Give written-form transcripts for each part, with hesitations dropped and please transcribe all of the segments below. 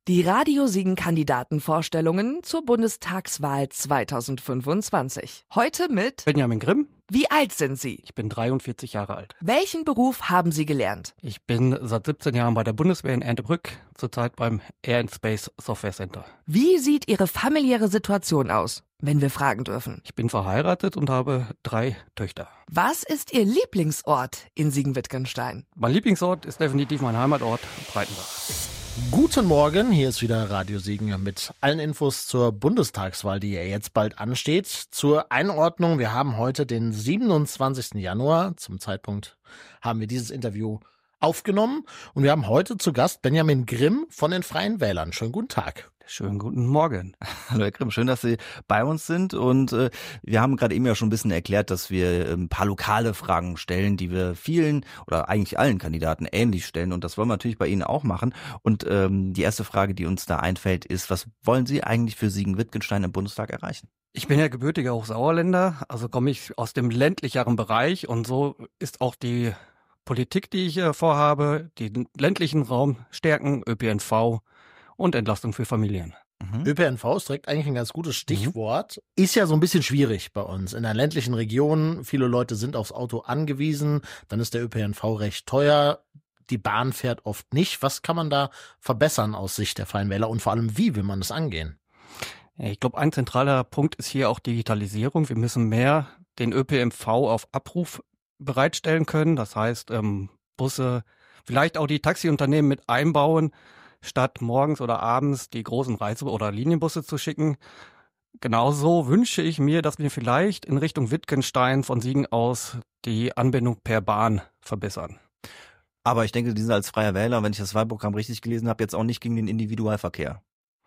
Die Radio Siegen-Kandidatenvorstellungen zur Bundestagswahl 2025. Heute mit Benjamin Grimm. Wie alt sind Sie? Ich bin 43 Jahre alt. Welchen Beruf haben Sie gelernt? Ich bin seit 17 Jahren bei der Bundeswehr in Erndtebrück, zurzeit beim Air and Space Software Center. Wie sieht Ihre familiäre Situation aus, wenn wir fragen dürfen? Ich bin verheiratet und habe 3 Töchter. Was ist Ihr Lieblingsort in Siegen-Wittgenstein? Mein Lieblingsort ist definitiv mein Heimatort, Breitenbach. Guten Morgen, hier ist wieder Radio Siegen mit allen Infos zur Bundestagswahl, die ja jetzt bald ansteht. Zur Einordnung, wir haben heute den 27. Januar, zum Zeitpunkt haben wir dieses Interview aufgenommen und wir haben heute zu Gast Benjamin Grimm von den Freien Wählern. Schönen guten Tag. Schönen guten Morgen. Hallo Herr Grimm, schön, dass Sie bei uns sind und wir haben gerade eben ja schon ein bisschen erklärt, dass wir ein paar lokale Fragen stellen, die wir vielen oder eigentlich allen Kandidaten ähnlich stellen und das wollen wir natürlich bei Ihnen auch machen und die erste Frage, die uns da einfällt, ist, was wollen Sie eigentlich für Siegen-Wittgenstein im Bundestag erreichen? Ich bin ja gebürtiger Hochsauerländer, also komme ich aus dem ländlicheren Bereich und so ist auch die Politik, die ich vorhabe, den ländlichen Raum stärken, ÖPNV und Entlastung für Familien. ÖPNV ist direkt eigentlich ein ganz gutes Stichwort. Ist ja so ein bisschen schwierig bei uns. In der ländlichen Region, viele Leute sind aufs Auto angewiesen, dann ist der ÖPNV recht teuer. Die Bahn fährt oft nicht. Was kann man da verbessern aus Sicht der Freien Wähler und vor allem, wie will man das angehen? Ja, ich glaube, ein zentraler Punkt ist hier auch Digitalisierung. Wir müssen mehr den ÖPNV auf Abruf bereitstellen können. Das heißt, Busse, vielleicht auch die Taxiunternehmen mit einbauen, statt morgens oder abends die großen Reise- oder Linienbusse zu schicken. Genauso wünsche ich mir, dass wir vielleicht in Richtung Wittgenstein von Siegen aus die Anbindung per Bahn verbessern. Aber ich denke, die sind als Freier Wähler, wenn ich das Wahlprogramm richtig gelesen habe, jetzt auch nicht gegen den Individualverkehr.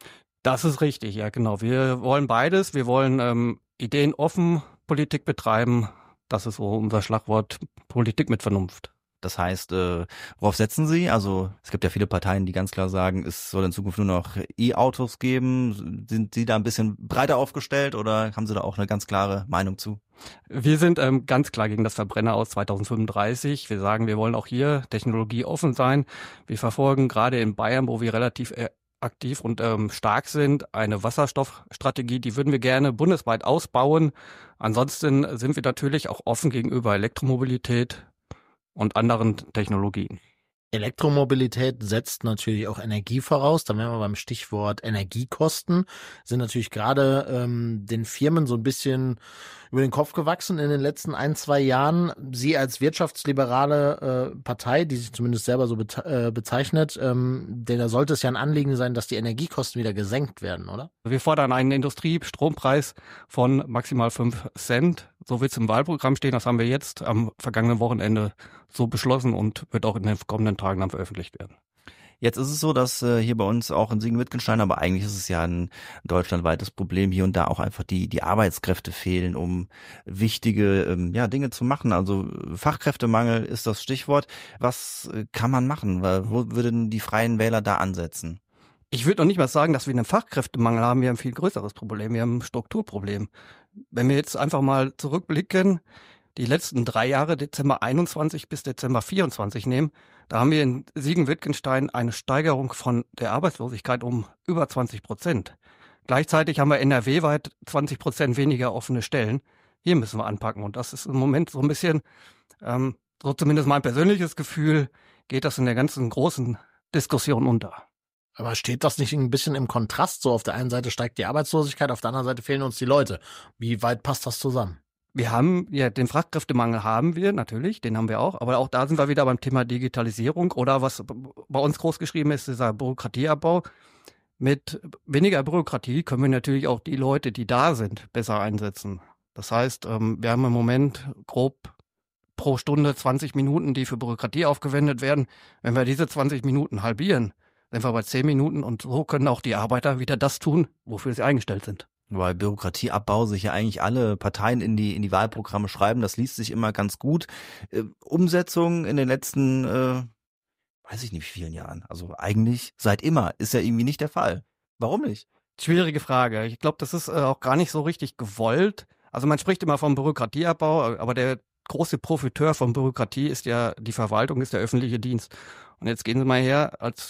Das ist richtig, ja genau. Wir wollen beides. Wir wollen ideenoffen Politik betreiben. Das ist so unser Schlagwort, Politik mit Vernunft. Das heißt, worauf setzen Sie? Also es gibt ja viele Parteien, die ganz klar sagen, es soll in Zukunft nur noch E-Autos geben. Sind Sie da ein bisschen breiter aufgestellt oder haben Sie da auch eine ganz klare Meinung zu? Wir sind ganz klar gegen das Verbrenner aus 2035. Wir sagen, wir wollen auch hier technologieoffen sein. Wir verfolgen gerade in Bayern, wo wir relativ aktiv und stark sind, eine Wasserstoffstrategie. Die würden wir gerne bundesweit ausbauen. Ansonsten sind wir natürlich auch offen gegenüber Elektromobilität und anderen Technologien. Elektromobilität setzt natürlich auch Energie voraus. Da wären wir beim Stichwort Energiekosten. Sind natürlich gerade den Firmen so ein bisschen über den Kopf gewachsen in den letzten 1-2 Jahren. Sie als wirtschaftsliberale Partei, die sich zumindest selber so bezeichnet, denn da sollte es ja ein Anliegen sein, dass die Energiekosten wieder gesenkt werden, oder? Wir fordern einen Industriestrompreis von maximal 5 Cent. So wird es im Wahlprogramm stehen. Das haben wir jetzt am vergangenen Wochenende so beschlossen und wird auch in den kommenden Tagen dann veröffentlicht werden. Jetzt ist es so, dass hier bei uns auch in Siegen-Wittgenstein, aber eigentlich ist es ja ein deutschlandweites Problem, hier und da auch einfach die Arbeitskräfte fehlen, um wichtige Dinge zu machen. Also Fachkräftemangel ist das Stichwort. Was kann man machen? Wo würden die Freien Wähler da ansetzen? Ich würde noch nicht mal sagen, dass wir einen Fachkräftemangel haben. Wir haben ein viel größeres Problem. Wir haben ein Strukturproblem. Wenn wir jetzt einfach mal zurückblicken, die letzten 3 Jahre, Dezember 21 bis Dezember 24 nehmen, da haben wir in Siegen-Wittgenstein eine Steigerung von der Arbeitslosigkeit um über 20%. Gleichzeitig haben wir NRW-weit 20% weniger offene Stellen. Hier müssen wir anpacken und das ist im Moment so ein bisschen, so zumindest mein persönliches Gefühl, geht das in der ganzen großen Diskussion unter. Aber steht das nicht ein bisschen im Kontrast? So auf der einen Seite steigt die Arbeitslosigkeit, auf der anderen Seite fehlen uns die Leute. Wie weit passt das zusammen? Wir haben, ja, den Fachkräftemangel haben wir natürlich, den haben wir auch, aber auch da sind wir wieder beim Thema Digitalisierung oder was bei uns groß geschrieben ist, dieser Bürokratieabbau. Mit weniger Bürokratie können wir natürlich auch die Leute, die da sind, besser einsetzen. Das heißt, wir haben im Moment grob pro Stunde 20 Minuten, die für Bürokratie aufgewendet werden. Wenn wir diese 20 Minuten halbieren, sind wir bei 10 Minuten und so können auch die Arbeiter wieder das tun, wofür sie eingestellt sind. Weil Bürokratieabbau sich ja eigentlich alle Parteien in die Wahlprogramme schreiben, das liest sich immer ganz gut. Umsetzung in den letzten, weiß ich nicht wie vielen Jahren, also eigentlich seit immer, ist ja irgendwie nicht der Fall. Warum nicht? Schwierige Frage. Ich glaube, das ist auch gar nicht so richtig gewollt. Also man spricht immer vom Bürokratieabbau, aber der große Profiteur von Bürokratie ist ja die Verwaltung, ist der öffentliche Dienst. Und jetzt gehen Sie mal her, als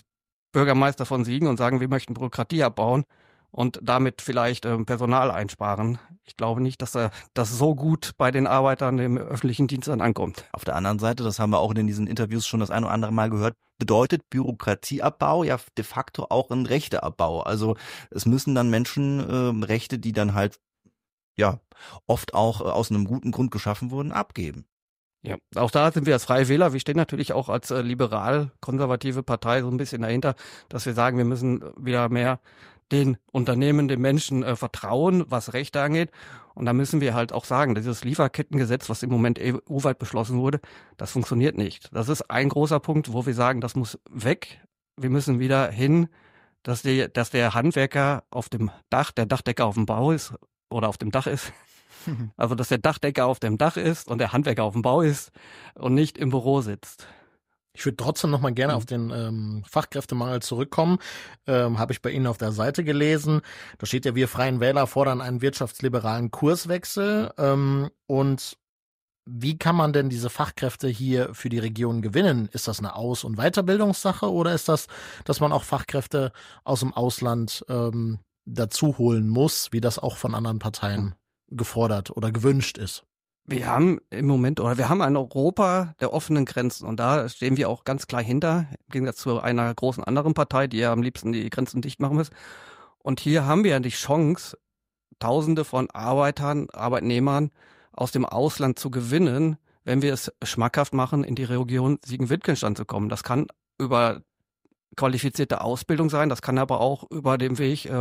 Bürgermeister von Siegen und sagen, wir möchten Bürokratie abbauen und damit vielleicht Personal einsparen. Ich glaube nicht, dass das so gut bei den Arbeitern im öffentlichen Dienst dann ankommt. Auf der anderen Seite, das haben wir auch in diesen Interviews schon das ein oder andere Mal gehört, bedeutet Bürokratieabbau ja de facto auch ein Rechteabbau. Also es müssen dann Menschen Rechte, die dann halt ja oft auch aus einem guten Grund geschaffen wurden, abgeben. Ja, auch da sind wir als Freie Wähler, wir stehen natürlich auch als liberal-konservative Partei so ein bisschen dahinter, dass wir sagen, wir müssen wieder mehr den Unternehmen, den Menschen vertrauen, was Rechte angeht. Und da müssen wir halt auch sagen, dieses Lieferkettengesetz, was im Moment EU-weit beschlossen wurde, das funktioniert nicht. Das ist ein großer Punkt, wo wir sagen, das muss weg. Wir müssen wieder hin, dass der Handwerker auf dem Dach, der Dachdecker auf dem Bau ist oder auf dem Dach ist. Also, dass der Dachdecker auf dem Dach ist und der Handwerker auf dem Bau ist und nicht im Büro sitzt. Ich würde trotzdem noch mal gerne auf den Fachkräftemangel zurückkommen. Habe ich bei Ihnen auf der Seite gelesen. Da steht ja, wir Freien Wähler fordern einen wirtschaftsliberalen Kurswechsel. Und wie kann man denn diese Fachkräfte hier für die Region gewinnen? Ist das eine Aus- und Weiterbildungssache oder ist das, dass man auch Fachkräfte aus dem Ausland dazu holen muss, wie das auch von anderen Parteien gefordert oder gewünscht ist? Wir haben ein Europa der offenen Grenzen und da stehen wir auch ganz klar hinter, im Gegensatz zu einer großen anderen Partei, die ja am liebsten die Grenzen dicht machen muss. Und hier haben wir ja die Chance, Tausende von Arbeitern, Arbeitnehmern aus dem Ausland zu gewinnen, wenn wir es schmackhaft machen, in die Region Siegen-Wittgenstein zu kommen. Das kann über qualifizierte Ausbildung sein, das kann aber auch über den Weg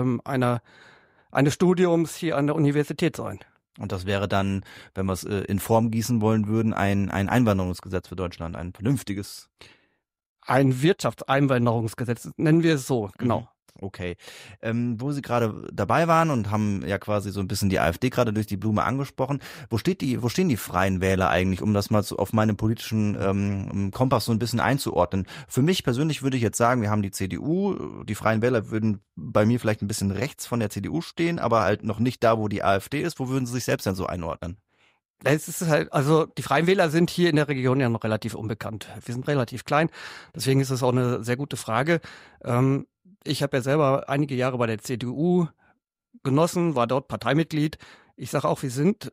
eines Studiums hier an der Universität sein. Und das wäre dann, wenn wir es in Form gießen wollen würden, ein Einwanderungsgesetz für Deutschland, ein vernünftiges. Ein Wirtschaftseinwanderungsgesetz, nennen wir es so, genau. Okay. Wo Sie gerade dabei waren und haben ja quasi so ein bisschen die AfD gerade durch die Blume angesprochen, wo stehen die Freien Wähler eigentlich, um das mal so auf meinem politischen Kompass so ein bisschen einzuordnen? Für mich persönlich würde ich jetzt sagen, wir haben die CDU, die Freien Wähler würden bei mir vielleicht ein bisschen rechts von der CDU stehen, aber halt noch nicht da, wo die AfD ist. Wo würden Sie sich selbst denn so einordnen? Es ist halt, also die Freien Wähler sind hier in der Region ja noch relativ unbekannt. Wir sind relativ klein, deswegen ist es auch eine sehr gute Frage. Ich habe ja selber einige Jahre bei der CDU genossen, war dort Parteimitglied. Ich sage auch, wir sind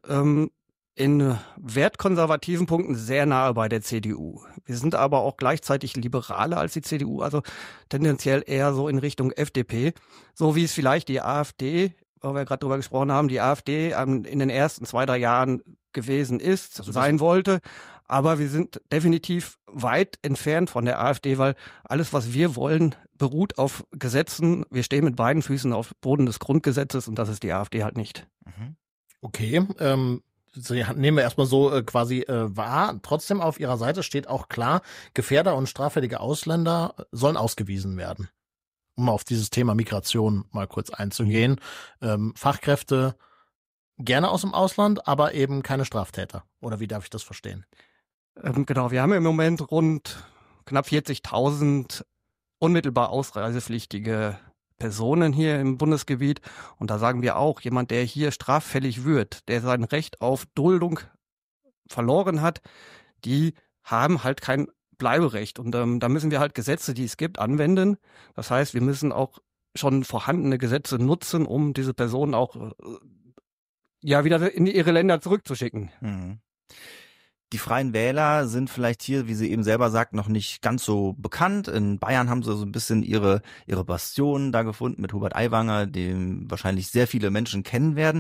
in wertkonservativen Punkten sehr nahe bei der CDU. Wir sind aber auch gleichzeitig liberaler als die CDU, also tendenziell eher so in Richtung FDP, so wie es vielleicht die AfD, weil wir gerade drüber gesprochen haben, die AfD in den ersten 2-3 Jahren gewesen ist, also sein wollte. Aber wir sind definitiv weit entfernt von der AfD, weil alles, was wir wollen, beruht auf Gesetzen. Wir stehen mit beiden Füßen auf dem Boden des Grundgesetzes und das ist die AfD halt nicht. Okay, nehmen wir erstmal so quasi wahr. Trotzdem auf Ihrer Seite steht auch klar, Gefährder und straffällige Ausländer sollen ausgewiesen werden. Um auf dieses Thema Migration mal kurz einzugehen. Fachkräfte gerne aus dem Ausland, aber eben keine Straftäter. Oder wie darf ich das verstehen? Genau, wir haben im Moment rund knapp 40.000 unmittelbar ausreisepflichtige Personen hier im Bundesgebiet. Und da sagen wir auch, jemand, der hier straffällig wird, der sein Recht auf Duldung verloren hat, die haben halt kein Bleiberecht. Und da müssen wir halt Gesetze, die es gibt, anwenden. Das heißt, wir müssen auch schon vorhandene Gesetze nutzen, um diese Personen auch wieder in ihre Länder zurückzuschicken. Die Freien Wähler sind vielleicht hier, wie Sie eben selber sagt, noch nicht ganz so bekannt. In Bayern haben sie so ein bisschen ihre Bastion da gefunden mit Hubert Aiwanger, den wahrscheinlich sehr viele Menschen kennen werden.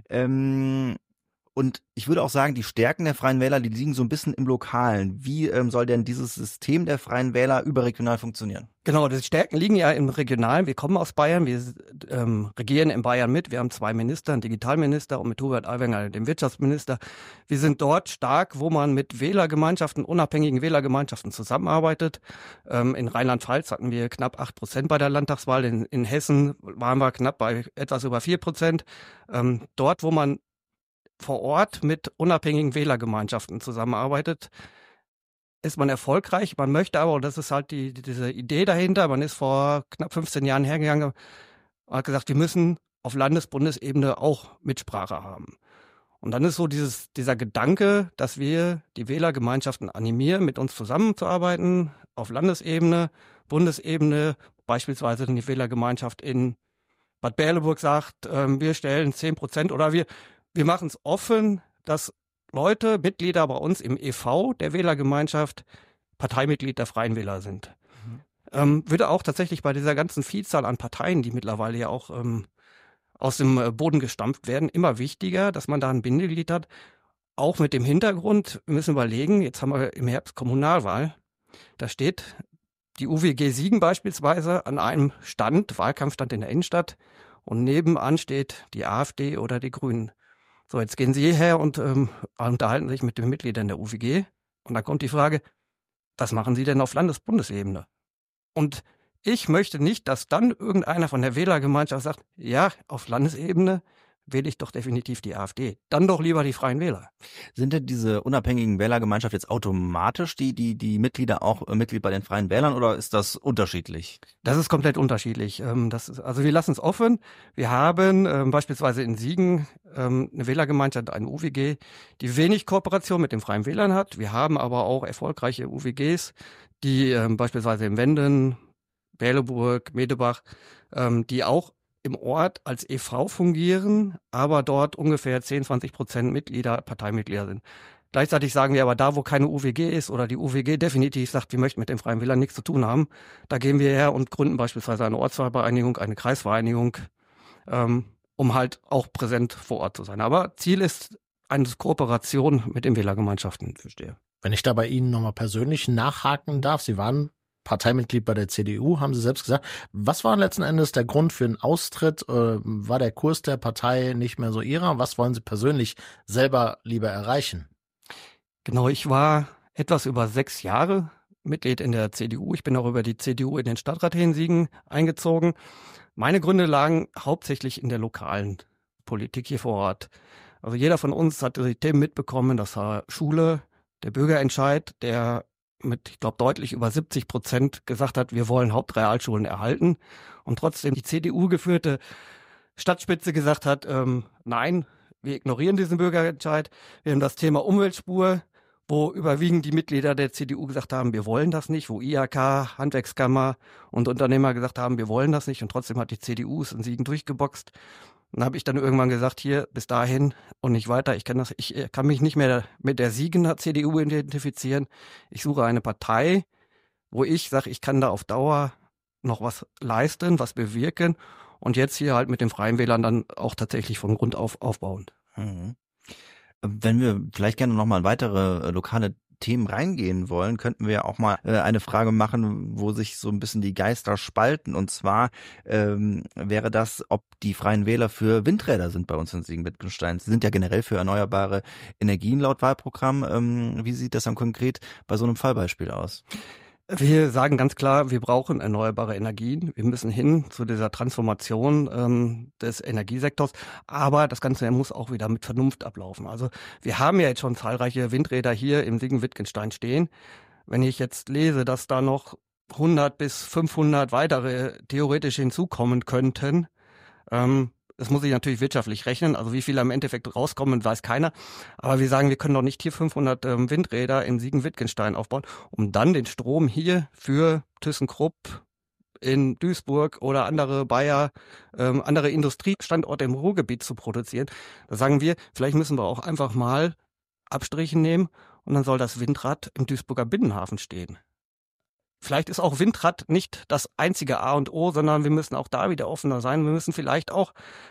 Und ich würde auch sagen, die Stärken der Freien Wähler, die liegen so ein bisschen im Lokalen. Wie soll denn dieses System der Freien Wähler überregional funktionieren? Genau, die Stärken liegen ja im Regionalen. Wir kommen aus Bayern, wir regieren in Bayern mit. Wir haben 2 Minister, einen Digitalminister und mit Hubert Aiwanger den Wirtschaftsminister. Wir sind dort stark, wo man mit Wählergemeinschaften, unabhängigen Wählergemeinschaften zusammenarbeitet. In Rheinland-Pfalz hatten wir knapp 8% bei der Landtagswahl. In Hessen waren wir knapp bei etwas über 4%. Dort, wo man vor Ort mit unabhängigen Wählergemeinschaften zusammenarbeitet, ist man erfolgreich. Man möchte aber, und das ist halt diese Idee dahinter, man ist vor knapp 15 Jahren hergegangen und hat gesagt, wir müssen auf Landes-Bundesebene auch Mitsprache haben. Und dann ist so dieser Gedanke, dass wir die Wählergemeinschaften animieren, mit uns zusammenzuarbeiten auf Landesebene, Bundesebene, beispielsweise die Wählergemeinschaft in Bad Berleburg sagt, wir stellen 10% oder wir machen es offen, dass Leute, Mitglieder bei uns im e.V. der Wählergemeinschaft Parteimitglied der Freien Wähler sind. Würde auch tatsächlich bei dieser ganzen Vielzahl an Parteien, die mittlerweile ja auch aus dem Boden gestampft werden, immer wichtiger, dass man da ein Bindeglied hat. Auch mit dem Hintergrund, wir müssen überlegen, jetzt haben wir im Herbst Kommunalwahl, da steht die UWG Siegen beispielsweise an einem Stand, Wahlkampfstand in der Innenstadt, und nebenan steht die AfD oder die Grünen. So, jetzt gehen Sie her und unterhalten sich mit den Mitgliedern der UWG. Und dann kommt die Frage, was machen Sie denn auf Landes-Bundesebene? Und ich möchte nicht, dass dann irgendeiner von der Wählergemeinschaft sagt, ja, auf Landesebene wähle ich doch definitiv die AfD. Dann doch lieber die Freien Wähler. Sind denn diese unabhängigen Wählergemeinschaft jetzt automatisch die Mitglieder auch Mitglied bei den Freien Wählern oder ist das unterschiedlich? Das ist komplett unterschiedlich. Also wir lassen es offen. Wir haben beispielsweise in Siegen eine Wählergemeinschaft, eine UWG, die wenig Kooperation mit den Freien Wählern hat. Wir haben aber auch erfolgreiche UWGs, die beispielsweise in Wenden, Berleburg, Medebach, die auch im Ort als e.V. fungieren, aber dort ungefähr 10-20% Mitglieder, Parteimitglieder sind. Gleichzeitig sagen wir aber, da wo keine UWG ist oder die UWG definitiv sagt, wir möchten mit den Freien Wählern nichts zu tun haben, da gehen wir her und gründen beispielsweise eine Ortsvereinigung, eine Kreisvereinigung, um halt auch präsent vor Ort zu sein. Aber Ziel ist eine Kooperation mit den Wählergemeinschaften. Verstehe. Wenn ich da bei Ihnen nochmal persönlich nachhaken darf, Sie waren Parteimitglied bei der CDU, haben Sie selbst gesagt. Was war letzten Endes der Grund für den Austritt? War der Kurs der Partei nicht mehr so Ihrer? Was wollen Sie persönlich selber lieber erreichen? Genau, ich war etwas über 6 Jahre Mitglied in der CDU. Ich bin auch über die CDU in den Stadtrat hier in Siegen eingezogen. Meine Gründe lagen hauptsächlich in der lokalen Politik hier vor Ort. Also jeder von uns hat die Themen mitbekommen, das war Schule, der Bürgerentscheid, der mit, ich glaube, deutlich über 70% gesagt hat, wir wollen Hauptrealschulen erhalten. Und trotzdem die CDU geführte Stadtspitze gesagt hat, nein, wir ignorieren diesen Bürgerentscheid. Wir haben das Thema Umweltspur, wo überwiegend die Mitglieder der CDU gesagt haben, wir wollen das nicht, wo IHK, Handwerkskammer und Unternehmer gesagt haben, wir wollen das nicht. Und trotzdem hat die CDU es in Siegen durchgeboxt. Dann habe ich dann irgendwann gesagt, hier, bis dahin und nicht weiter. Ich kann mich nicht mehr mit der Siegener CDU identifizieren. Ich suche eine Partei, wo ich sage, ich kann da auf Dauer noch was leisten, was bewirken und jetzt hier halt mit den Freien Wählern dann auch tatsächlich von Grund auf aufbauen. Mhm. Wenn wir vielleicht gerne noch mal weitere lokale Themen reingehen wollen, könnten wir auch mal eine Frage machen, wo sich so ein bisschen die Geister spalten. Und zwar wäre das, ob die Freien Wähler für Windräder sind bei uns in Siegen-Wittgenstein. Sie sind ja generell für erneuerbare Energien laut Wahlprogramm. Wie sieht das dann konkret bei so einem Fallbeispiel aus? Wir sagen ganz klar, wir brauchen erneuerbare Energien. Wir müssen hin zu dieser Transformation des Energiesektors. Aber das Ganze muss auch wieder mit Vernunft ablaufen. Also wir haben ja jetzt schon zahlreiche Windräder hier im Siegen-Wittgenstein stehen. Wenn ich jetzt lese, dass da noch 100 bis 500 weitere theoretisch hinzukommen könnten, das muss ich natürlich wirtschaftlich rechnen, also wie viele am Endeffekt rauskommen, weiß keiner. Aber wir sagen, wir können doch nicht hier 500 Windräder in Siegen-Wittgenstein aufbauen, um dann den Strom hier für ThyssenKrupp in Duisburg oder andere Bayer, andere Industriestandorte im Ruhrgebiet zu produzieren. Da sagen wir, vielleicht müssen wir auch einfach mal Abstriche nehmen und dann soll das Windrad im Duisburger Binnenhafen stehen. Vielleicht ist auch Windrad nicht das einzige A und O, sondern wir müssen auch da wieder offener sein. Wir müssen vielleicht auch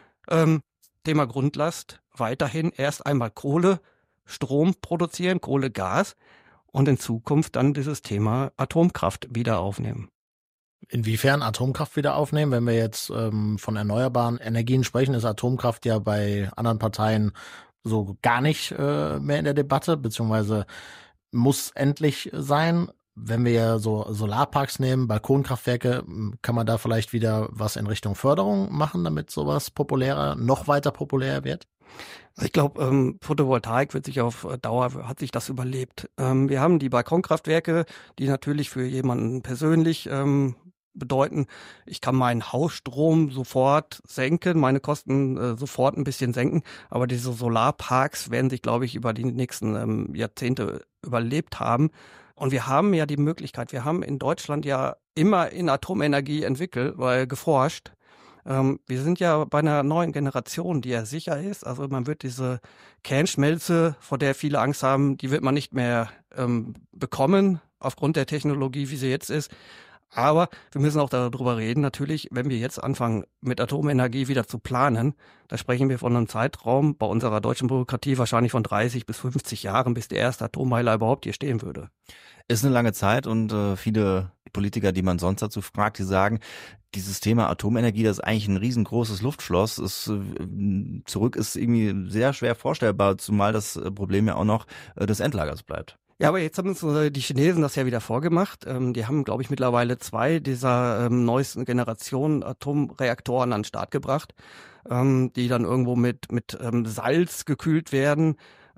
Thema Grundlast weiterhin erst einmal Kohle, Strom produzieren, Kohle, Gas und in Zukunft dann dieses Thema Atomkraft wieder aufnehmen. Inwiefern Atomkraft wieder aufnehmen? Wenn wir jetzt von erneuerbaren Energien sprechen, ist Atomkraft ja bei anderen Parteien so gar nicht mehr in der Debatte, beziehungsweise muss endlich sein. Wenn wir ja so Solarparks nehmen, Balkonkraftwerke, kann man da vielleicht wieder was in Richtung Förderung machen, damit sowas noch weiter populär wird? Ich glaube, Photovoltaik wird sich auf Dauer, hat sich das überlebt. Wir haben die Balkonkraftwerke, die natürlich für jemanden persönlich bedeuten, ich kann meinen Hausstrom sofort senken, meine Kosten sofort ein bisschen senken, aber diese Solarparks werden sich, glaube ich, über die nächsten Jahrzehnte überlebt haben, Und wir haben ja die Möglichkeit, wir haben in Deutschland ja immer in Atomenergie geforscht. Wir sind ja bei einer neuen Generation, die ja sicher ist. Also man wird diese Kernschmelze, vor der viele Angst haben, die wird man nicht mehr bekommen aufgrund der Technologie, wie sie jetzt ist. Aber wir müssen auch darüber reden, natürlich, wenn wir jetzt anfangen, mit Atomenergie wieder zu planen, da sprechen wir von einem Zeitraum bei unserer deutschen Bürokratie wahrscheinlich von 30 bis 50 Jahren, bis der erste Atommeiler überhaupt hier stehen würde. Ist eine lange Zeit und viele Politiker, die man sonst dazu fragt, die sagen, dieses Thema Atomenergie, das ist eigentlich ein riesengroßes Luftschloss. Zurück ist irgendwie sehr schwer vorstellbar, zumal das Problem ja auch noch des Endlagers bleibt. Ja, aber jetzt haben uns die Chinesen das ja wieder vorgemacht. Die haben, glaube ich, mittlerweile 2 dieser neuesten Generationen Atomreaktoren an den Start gebracht, die dann irgendwo mit Salz gekühlt werden.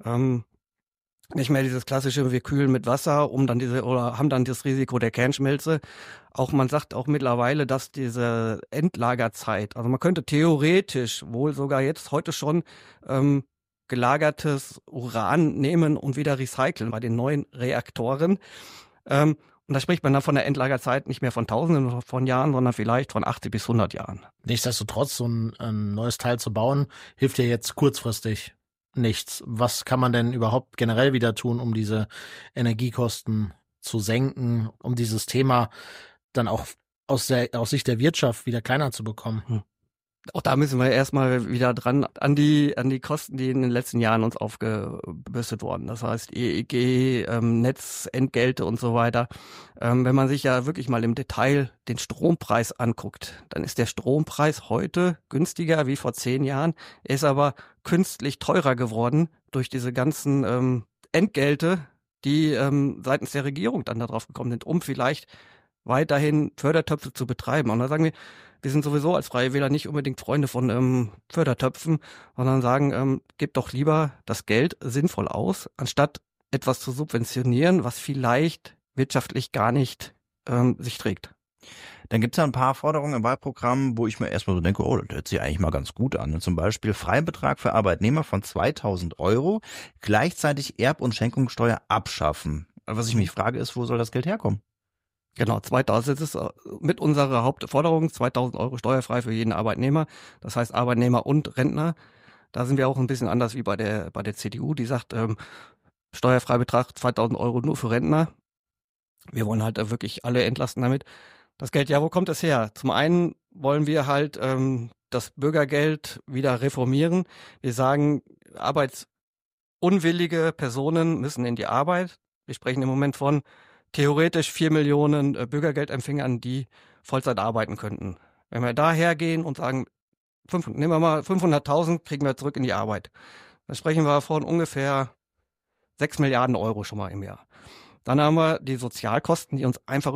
Nicht mehr dieses klassische, wir kühlen mit Wasser, haben dann das Risiko der Kernschmelze. Auch man sagt auch mittlerweile, dass diese Endlagerzeit, also man könnte theoretisch wohl sogar jetzt heute schon gelagertes Uran nehmen und wieder recyceln bei den neuen Reaktoren. Und da spricht man dann von der Endlagerzeit nicht mehr von Tausenden von Jahren, sondern vielleicht von 80 bis 100 Jahren. Nichtsdestotrotz, so ein neues Teil zu bauen, hilft ja jetzt kurzfristig nichts. Was kann man denn überhaupt generell wieder tun, um diese Energiekosten zu senken, um dieses Thema dann auch aus Sicht der Wirtschaft wieder kleiner zu bekommen? Auch da müssen wir erstmal wieder dran an die Kosten, die in den letzten Jahren uns aufgebürstet wurden. Das heißt EEG, Netzentgelte und so weiter. Wenn man sich ja wirklich mal im Detail den Strompreis anguckt, dann ist der Strompreis heute günstiger wie vor 10 Jahren, ist aber künstlich teurer geworden durch diese ganzen Entgelte, die seitens der Regierung dann darauf gekommen sind, um vielleicht weiterhin Fördertöpfe zu betreiben. Und da sagen wir sind sowieso als Freie Wähler nicht unbedingt Freunde von Fördertöpfen, sondern sagen, gebt doch lieber das Geld sinnvoll aus, anstatt etwas zu subventionieren, was vielleicht wirtschaftlich gar nicht sich trägt. Dann gibt es ja ein paar Forderungen im Wahlprogramm, wo ich mir erstmal so denke, oh, das hört sich eigentlich mal ganz gut an. Zum Beispiel Freibetrag für Arbeitnehmer von 2.000 €, gleichzeitig Erb- und Schenkungssteuer abschaffen. Was ich mich frage ist, wo soll das Geld herkommen? Genau, 2000 ist mit unserer Hauptforderung 2.000 € steuerfrei für jeden Arbeitnehmer. Das heißt Arbeitnehmer und Rentner. Da sind wir auch ein bisschen anders wie bei der CDU, die sagt, Steuerfreibetrag 2.000 € nur für Rentner. Wir wollen halt wirklich alle entlasten damit. Das Geld, ja, wo kommt es her? Zum einen wollen wir halt das Bürgergeld wieder reformieren. Wir sagen, arbeitsunwillige Personen müssen in die Arbeit. Wir sprechen im Moment von theoretisch 4 Millionen Bürgergeldempfängern, die Vollzeit arbeiten könnten. Wenn wir da hergehen und sagen, nehmen wir mal 500.000, kriegen wir zurück in die Arbeit. Dann sprechen wir von ungefähr 6 Milliarden € schon mal im Jahr. Dann haben wir die Sozialkosten, die uns einfach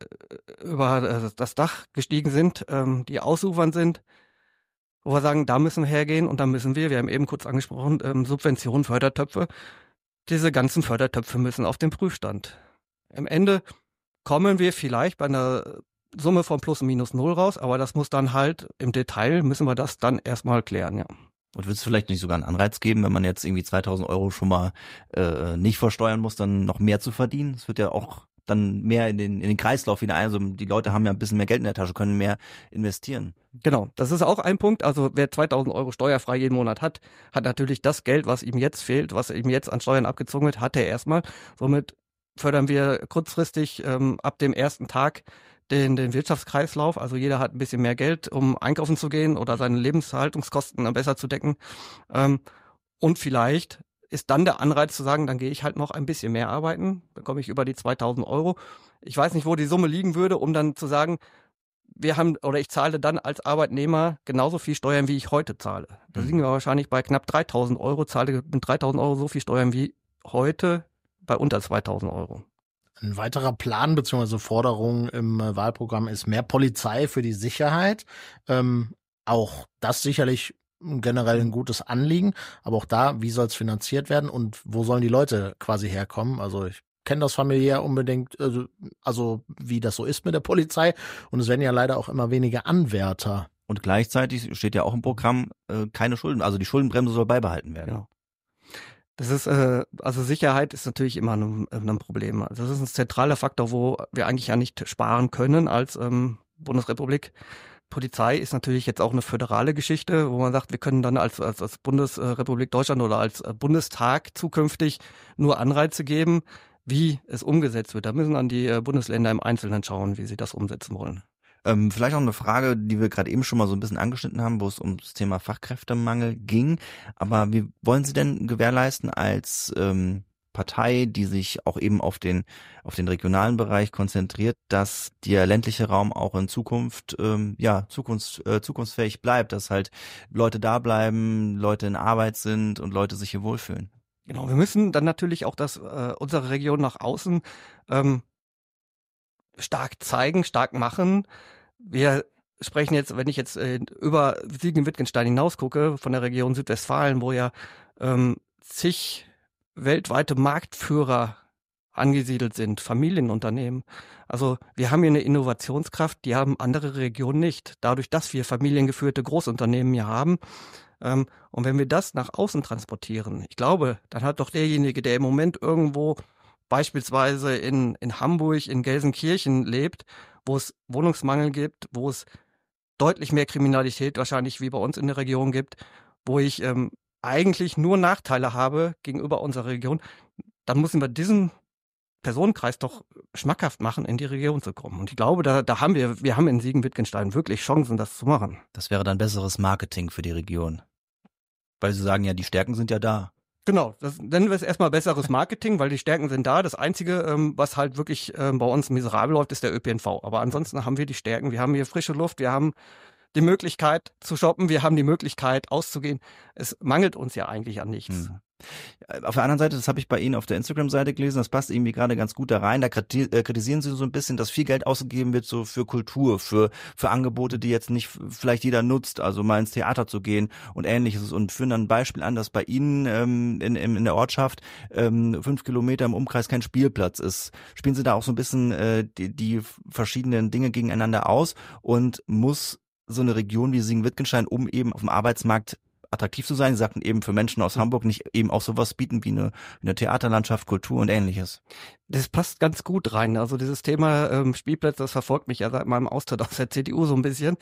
über das Dach gestiegen sind, die ausufern sind, wo wir sagen, da müssen wir hergehen und da müssen wir haben eben kurz angesprochen, Subventionen, Fördertöpfe. Diese ganzen Fördertöpfe müssen auf den Prüfstand. Am Ende kommen wir vielleicht bei einer Summe von plus minus null raus, aber das muss dann halt im Detail, müssen wir das dann erstmal klären, ja. Und wird es vielleicht nicht sogar einen Anreiz geben, wenn man jetzt irgendwie 2.000 € schon mal nicht versteuern muss, dann noch mehr zu verdienen? Es wird ja auch dann mehr in den Kreislauf wieder ein. Also die Leute haben ja ein bisschen mehr Geld in der Tasche, können mehr investieren. Genau, das ist auch ein Punkt. Also wer 2.000 € steuerfrei jeden Monat hat natürlich das Geld, was ihm jetzt fehlt, was ihm jetzt an Steuern abgezogen wird, hat er erstmal. Somit fördern wir kurzfristig ab dem ersten Tag den Wirtschaftskreislauf. Also jeder hat ein bisschen mehr Geld, um einkaufen zu gehen oder seine Lebenshaltungskosten besser zu decken. Und vielleicht ist dann der Anreiz zu sagen, dann gehe ich halt noch ein bisschen mehr arbeiten, dann komme ich über die 2.000 €. Ich weiß nicht, wo die Summe liegen würde, um dann zu sagen, ich zahle dann als Arbeitnehmer genauso viel Steuern, wie ich heute zahle. Da liegen wir wahrscheinlich bei knapp 3.000 €, zahle mit 3.000 € so viel Steuern wie heute bei unter 2.000 €. Ein weiterer Plan bzw. Forderung im Wahlprogramm ist mehr Polizei für die Sicherheit. Auch das sicherlich generell ein gutes Anliegen. Aber auch da, wie soll es finanziert werden und wo sollen die Leute quasi herkommen? Also ich kenne das familiär unbedingt, also wie das so ist mit der Polizei. Und es werden ja leider auch immer weniger Anwärter. Und gleichzeitig steht ja auch im Programm keine Schulden. Also die Schuldenbremse soll beibehalten werden. Ja. Das ist, also Sicherheit ist natürlich immer ein Problem. Also das ist ein zentraler Faktor, wo wir eigentlich ja nicht sparen können als Bundesrepublik. Polizei ist natürlich jetzt auch eine föderale Geschichte, wo man sagt, wir können dann als Bundesrepublik Deutschland oder als Bundestag zukünftig nur Anreize geben, wie es umgesetzt wird. Da müssen dann die Bundesländer im Einzelnen schauen, wie sie das umsetzen wollen. Vielleicht noch eine Frage, die wir gerade eben schon mal so ein bisschen angeschnitten haben, wo es um das Thema Fachkräftemangel ging. Aber wie wollen Sie denn gewährleisten als Partei, die sich auch eben auf den regionalen Bereich konzentriert, dass der ländliche Raum auch in Zukunft zukunftsfähig bleibt, dass halt Leute da bleiben, Leute in Arbeit sind und Leute sich hier wohlfühlen? Genau, wir müssen dann natürlich auch unsere Region nach außen stark zeigen, stark machen. Wir sprechen jetzt, wenn ich jetzt über Siegen-Wittgenstein hinaus gucke, von der Region Südwestfalen, wo ja zig weltweite Marktführer angesiedelt sind, Familienunternehmen. Also wir haben hier eine Innovationskraft, die haben andere Regionen nicht. Dadurch, dass wir familiengeführte Großunternehmen hier haben. Und wenn wir das nach außen transportieren, ich glaube, dann hat doch derjenige, der im Moment irgendwo beispielsweise in Hamburg, in Gelsenkirchen lebt, wo es Wohnungsmangel gibt, wo es deutlich mehr Kriminalität wahrscheinlich wie bei uns in der Region gibt, wo ich eigentlich nur Nachteile habe gegenüber unserer Region, dann müssen wir diesen Personenkreis doch schmackhaft machen, in die Region zu kommen. Und ich glaube, da haben wir haben in Siegen-Wittgenstein wirklich Chancen, das zu machen. Das wäre dann besseres Marketing für die Region. Weil Sie sagen ja, die Stärken sind ja da. Genau, das nennen wir es erstmal besseres Marketing, weil die Stärken sind da. Das Einzige, was halt wirklich bei uns miserabel läuft, ist der ÖPNV. Aber ansonsten haben wir die Stärken. Wir haben hier frische Luft, wir haben die Möglichkeit zu shoppen, wir haben die Möglichkeit auszugehen. Es mangelt uns ja eigentlich an nichts. Auf der anderen Seite, das habe ich bei Ihnen auf der Instagram-Seite gelesen, das passt irgendwie gerade ganz gut da rein, da kritisieren Sie so ein bisschen, dass viel Geld ausgegeben wird so für Kultur, für Angebote, die jetzt nicht vielleicht jeder nutzt, also mal ins Theater zu gehen und Ähnliches, und führen dann ein Beispiel an, dass bei Ihnen in der Ortschaft 5 Kilometer im Umkreis kein Spielplatz ist. Spielen Sie da auch so ein bisschen die verschiedenen Dinge gegeneinander aus, und muss so eine Region wie Siegen-Wittgenstein, um eben auf dem Arbeitsmarkt attraktiv zu sein, Sie sagten eben für Menschen aus Hamburg, nicht eben auch sowas bieten wie eine Theaterlandschaft, Kultur und Ähnliches? Das passt ganz gut rein. Also dieses Thema Spielplätze, das verfolgt mich ja seit meinem Austritt aus der CDU so ein bisschen.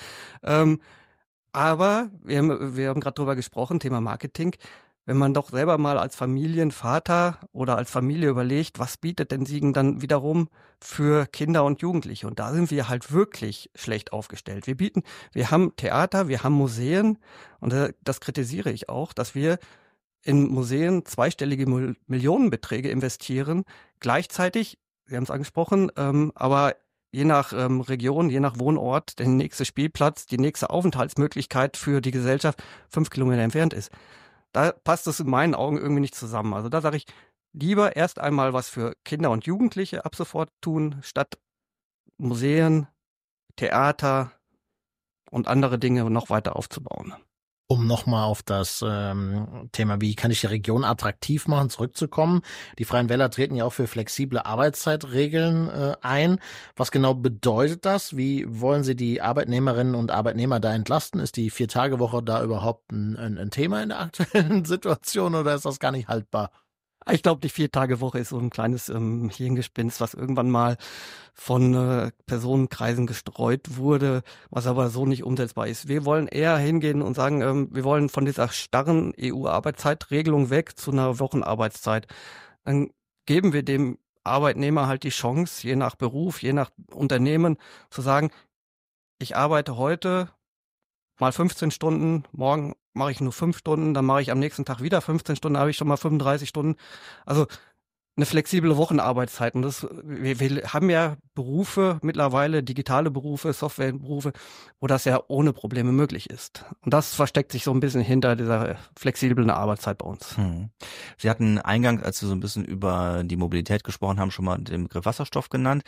Aber wir haben gerade drüber gesprochen, Thema Marketing. Wenn man doch selber mal als Familienvater oder als Familie überlegt, was bietet denn Siegen dann wiederum für Kinder und Jugendliche? Und da sind wir halt wirklich schlecht aufgestellt. Wir haben Theater, wir haben Museen, und das kritisiere ich auch, dass wir in Museen zweistellige Millionenbeträge investieren. Gleichzeitig, Sie haben es angesprochen, aber je nach Region, je nach Wohnort, der nächste Spielplatz, die nächste Aufenthaltsmöglichkeit für die Gesellschaft 5 Kilometer entfernt ist. Da passt es in meinen Augen irgendwie nicht zusammen. Also da sage ich, lieber erst einmal was für Kinder und Jugendliche ab sofort tun, statt Museen, Theater und andere Dinge noch weiter aufzubauen. Um nochmal auf das Thema, wie kann ich die Region attraktiv machen, zurückzukommen. Die Freien Wähler treten ja auch für flexible Arbeitszeitregeln ein. Was genau bedeutet das? Wie wollen Sie die Arbeitnehmerinnen und Arbeitnehmer da entlasten? Ist die 4-Tage-Woche da überhaupt ein Thema in der aktuellen Situation, oder ist das gar nicht haltbar? Ich glaube, die 4-Tage-Woche ist so ein kleines Hirngespinst, was irgendwann mal von Personenkreisen gestreut wurde, was aber so nicht umsetzbar ist. Wir wollen eher hingehen und sagen, wir wollen von dieser starren EU-Arbeitszeitregelung weg zu einer Wochenarbeitszeit. Dann geben wir dem Arbeitnehmer halt die Chance, je nach Beruf, je nach Unternehmen, zu sagen, ich arbeite heute mal 15 Stunden, morgen mache ich nur 5 Stunden, dann mache ich am nächsten Tag wieder 15 Stunden, habe ich schon mal 35 Stunden. Also eine flexible Wochenarbeitszeit. Und wir haben ja Berufe mittlerweile, digitale Berufe, Softwareberufe, wo das ja ohne Probleme möglich ist. Und das versteckt sich so ein bisschen hinter dieser flexiblen Arbeitszeit bei uns. Sie hatten eingangs, als wir so ein bisschen über die Mobilität gesprochen haben, schon mal den Begriff Wasserstoff genannt.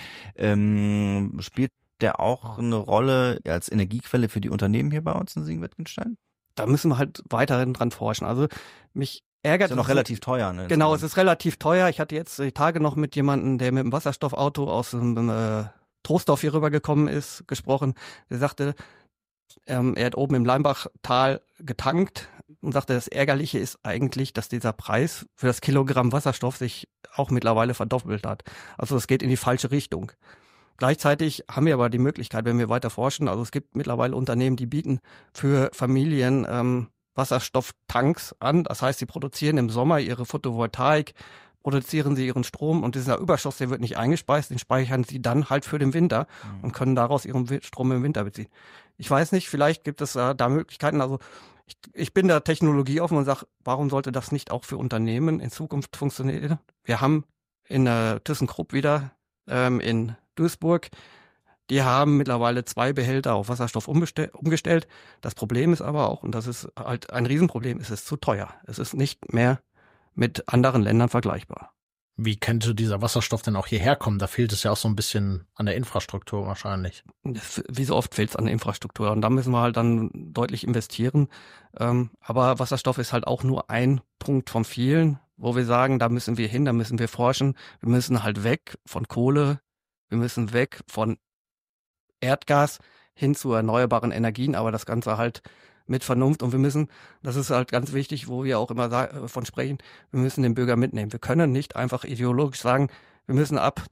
Spielt der auch eine Rolle als Energiequelle für die Unternehmen hier bei uns in Siegen-Wittgenstein? Da müssen wir halt weiterhin dran forschen. Also mich ärgert. Ist ja noch relativ teuer, ne? Genau, es ist relativ teuer. Ich hatte jetzt die Tage noch mit jemandem, der mit einem Wasserstoffauto aus dem Troisdorf hier rübergekommen ist, gesprochen. Der sagte, er hat oben im Leimbachtal getankt und sagte, das Ärgerliche ist eigentlich, dass dieser Preis für das Kilogramm Wasserstoff sich auch mittlerweile verdoppelt hat. Also es geht in die falsche Richtung. Gleichzeitig haben wir aber die Möglichkeit, wenn wir weiter forschen, also es gibt mittlerweile Unternehmen, die bieten für Familien Wasserstofftanks an. Das heißt, sie produzieren im Sommer ihre Photovoltaik, produzieren sie ihren Strom und dieser Überschuss, der wird nicht eingespeist, den speichern sie dann halt für den Winter und können daraus ihren Strom im Winter beziehen. Ich weiß nicht, vielleicht gibt es da Möglichkeiten. Also ich bin da technologieoffen und sage, warum sollte das nicht auch für Unternehmen in Zukunft funktionieren? Wir haben in ThyssenKrupp wieder in Duisburg, die haben mittlerweile 2 Behälter auf Wasserstoff umgestellt. Das Problem ist aber auch, und das ist halt ein Riesenproblem, es ist zu teuer. Es ist nicht mehr mit anderen Ländern vergleichbar. Wie könnte dieser Wasserstoff denn auch hierher kommen? Da fehlt es ja auch so ein bisschen an der Infrastruktur wahrscheinlich. Wie so oft fehlt es an der Infrastruktur und da müssen wir halt dann deutlich investieren. Aber Wasserstoff ist halt auch nur ein Punkt von vielen, wo wir sagen, da müssen wir hin, da müssen wir forschen. Wir müssen halt weg von Kohle, wir müssen weg von Erdgas hin zu erneuerbaren Energien, aber das Ganze halt mit Vernunft und wir müssen, das ist halt ganz wichtig, wo wir auch immer von sprechen, wir müssen den Bürger mitnehmen. Wir können nicht einfach ideologisch sagen, wir müssen ab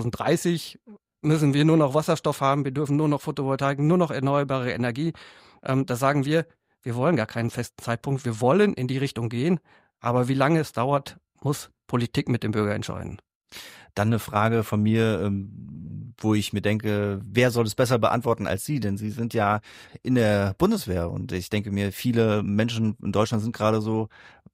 2030 müssen wir nur noch Wasserstoff haben, wir dürfen nur noch Photovoltaik, nur noch erneuerbare Energie. Da sagen wir wollen gar keinen festen Zeitpunkt, wir wollen in die Richtung gehen, aber wie lange es dauert, muss Politik mit dem Bürger entscheiden. Dann eine Frage von mir, wo ich mir denke, wer soll es besser beantworten als Sie? Denn Sie sind ja in der Bundeswehr und ich denke mir, viele Menschen in Deutschland sind gerade so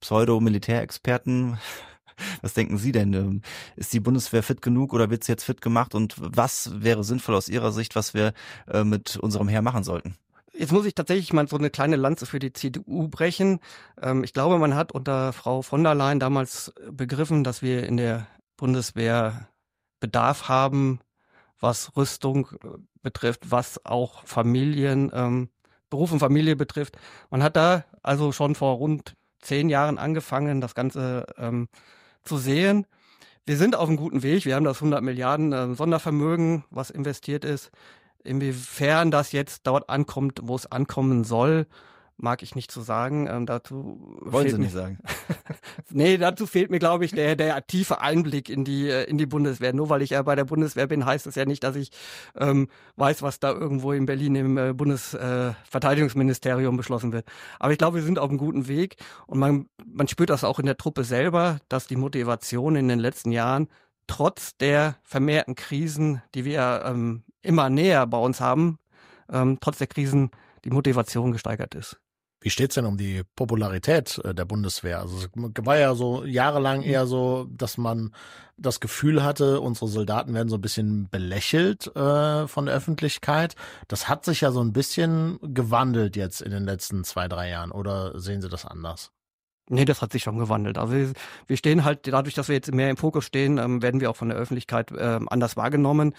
Pseudo-Militärexperten. Was denken Sie denn? Ist die Bundeswehr fit genug oder wird sie jetzt fit gemacht? Und was wäre sinnvoll aus Ihrer Sicht, was wir mit unserem Heer machen sollten? Jetzt muss ich tatsächlich mal so eine kleine Lanze für die CDU brechen. Ich glaube, man hat unter Frau von der Leyen damals begriffen, dass wir in der Bundeswehr Bedarf haben, was Rüstung betrifft, was auch Familien, Beruf und Familie betrifft. Man hat da also schon vor rund 10 Jahren angefangen, das Ganze zu sehen. Wir sind auf einem guten Weg. Wir haben das 100 Milliarden Sondervermögen, was investiert ist. Inwiefern das jetzt dort ankommt, wo es ankommen soll, mag ich nicht zu sagen. Dazu wollen Sie nicht sagen. Nee, dazu fehlt mir, glaube ich, der tiefe Einblick in die Bundeswehr. Nur weil ich ja bei der Bundeswehr bin, heißt es ja nicht, dass ich weiß, was da irgendwo in Berlin im Bundesverteidigungsministerium beschlossen wird. Aber ich glaube, wir sind auf einem guten Weg und man spürt das auch in der Truppe selber, dass die Motivation in den letzten Jahren trotz der vermehrten Krisen, die wir immer näher bei uns haben, trotz der Krisen die Motivation gesteigert ist. Wie steht's denn um die Popularität der Bundeswehr? Also es war ja so jahrelang eher so, dass man das Gefühl hatte, unsere Soldaten werden so ein bisschen belächelt von der Öffentlichkeit. Das hat sich ja so ein bisschen gewandelt jetzt in den letzten 2-3 Jahren. Oder sehen Sie das anders? Nee, das hat sich schon gewandelt. Also wir stehen halt, dadurch, dass wir jetzt mehr im Fokus stehen, werden wir auch von der Öffentlichkeit anders wahrgenommen.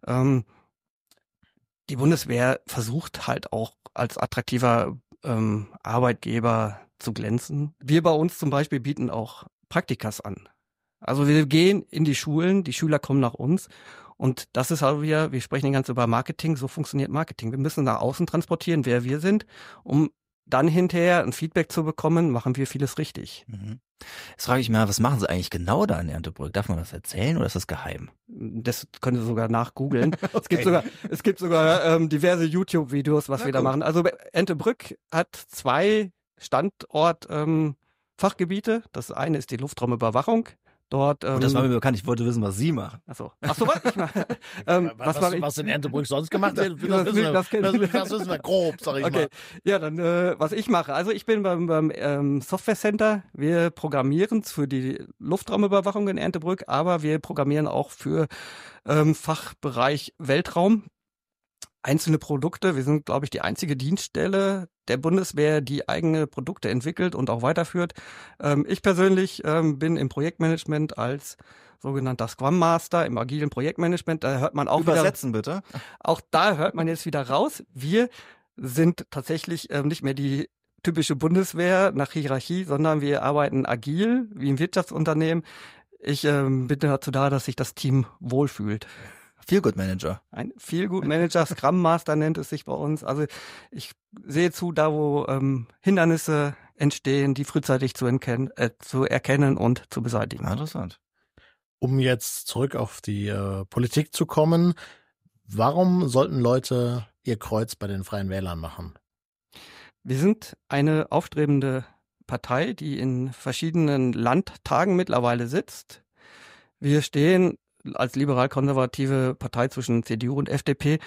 Die Bundeswehr versucht halt auch als attraktiver Arbeitgeber zu glänzen. Wir bei uns zum Beispiel bieten auch Praktikas an. Also wir gehen in die Schulen, die Schüler kommen nach uns und das ist halt wir sprechen den ganzen über Marketing, so funktioniert Marketing. Wir müssen nach außen transportieren, wer wir sind, um dann hinterher ein Feedback zu bekommen, machen wir vieles richtig. Jetzt frage ich mal, was machen Sie eigentlich genau da in Erndtebrück? Darf man das erzählen oder ist das geheim? Das können Sie sogar nachgoogeln. Okay. Es gibt sogar diverse YouTube-Videos, was wir da machen. Also Erndtebrück hat 2 Standort-Fachgebiete. Das eine ist die Luftraumüberwachung. Dort, das war mir bekannt, ich wollte wissen, was Sie machen. Ach so, was ich mache. Was in Erndtebrück sonst gemacht wird, das wissen wir grob, sag ich mal. Ja, dann was ich mache. Also ich bin beim Software Center. Wir programmieren für die Luftraumüberwachung in Erndtebrück, aber wir programmieren auch für Fachbereich Weltraum. Einzelne Produkte. Wir sind, glaube ich, die einzige Dienststelle der Bundeswehr, die eigene Produkte entwickelt und auch weiterführt. Ich persönlich bin im Projektmanagement als sogenannter Scrum Master im agilen Projektmanagement. Da hört man auch Übersetzen bitte. Auch da hört man jetzt wieder raus. Wir sind tatsächlich nicht mehr die typische Bundeswehr nach Hierarchie, sondern wir arbeiten agil wie im Wirtschaftsunternehmen. Ich bin dazu da, dass sich das Team wohlfühlt. Feel-Good Manager. Ein Feel-Good Manager, Scrum Master nennt es sich bei uns. Also ich sehe zu, da wo Hindernisse entstehen, die frühzeitig zu erkennen und zu beseitigen. Interessant. Um jetzt zurück auf die Politik zu kommen, warum sollten Leute ihr Kreuz bei den Freien Wählern machen? Wir sind eine aufstrebende Partei, die in verschiedenen Landtagen mittlerweile sitzt. Wir stehen als liberal-konservative Partei zwischen CDU und FDP.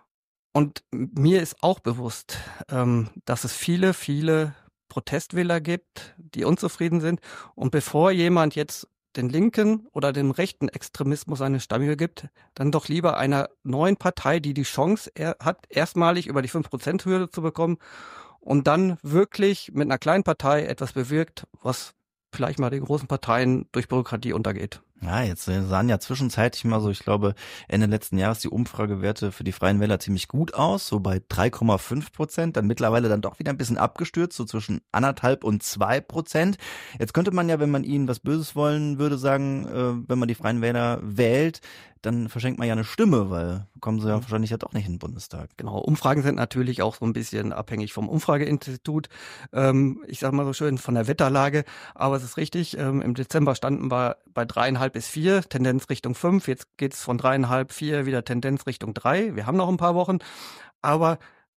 Und mir ist auch bewusst, dass es viele, viele Protestwähler gibt, die unzufrieden sind. Und bevor jemand jetzt den linken oder dem rechten Extremismus eine Stimme gibt, dann doch lieber einer neuen Partei, die die Chance hat, erstmalig über die 5%-Hürde zu bekommen und dann wirklich mit einer kleinen Partei etwas bewirkt, was vielleicht mal den großen Parteien durch Bürokratie untergeht. Ja, jetzt sahen ja zwischenzeitlich mal so, ich glaube, Ende letzten Jahres die Umfragewerte für die Freien Wähler ziemlich gut aus, so bei 3,5%, dann mittlerweile dann doch wieder ein bisschen abgestürzt, so zwischen 1,5 und 2%. Jetzt könnte man ja, wenn man ihnen was Böses wollen würde, sagen, wenn man die Freien Wähler wählt, dann verschenkt man ja eine Stimme, weil kommen sie ja wahrscheinlich ja doch nicht in den Bundestag. Genau, Umfragen sind natürlich auch so ein bisschen abhängig vom Umfrageinstitut. Ich sage mal so schön von der Wetterlage, aber es ist richtig, im Dezember standen wir bei 3,5 bis 4, Tendenz Richtung 5, jetzt geht's von 3,5, 4 wieder Tendenz Richtung 3. Wir haben noch ein paar Wochen, aber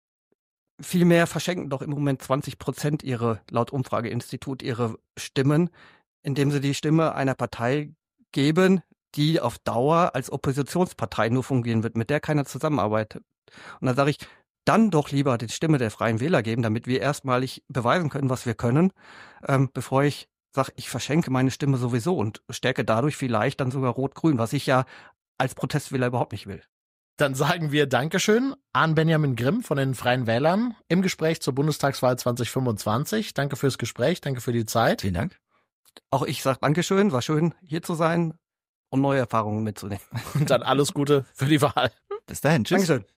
viel mehr verschenken doch im Moment 20% laut Umfrageinstitut ihre Stimmen, indem sie die Stimme einer Partei geben, die auf Dauer als Oppositionspartei nur fungieren wird, mit der keiner zusammenarbeitet. Und da sage ich, dann doch lieber die Stimme der Freien Wähler geben, damit wir erstmalig beweisen können, was wir können, bevor ich sage, ich verschenke meine Stimme sowieso und stärke dadurch vielleicht dann sogar Rot-Grün, was ich ja als Protestwähler überhaupt nicht will. Dann sagen wir Dankeschön an Benjamin Grimm von den Freien Wählern im Gespräch zur Bundestagswahl 2025. Danke fürs Gespräch, danke für die Zeit. Vielen Dank. Auch ich sage Dankeschön, war schön hier zu sein und neue Erfahrungen mitzunehmen. Und dann alles Gute für die Wahl. Bis dahin, tschüss. Dankeschön.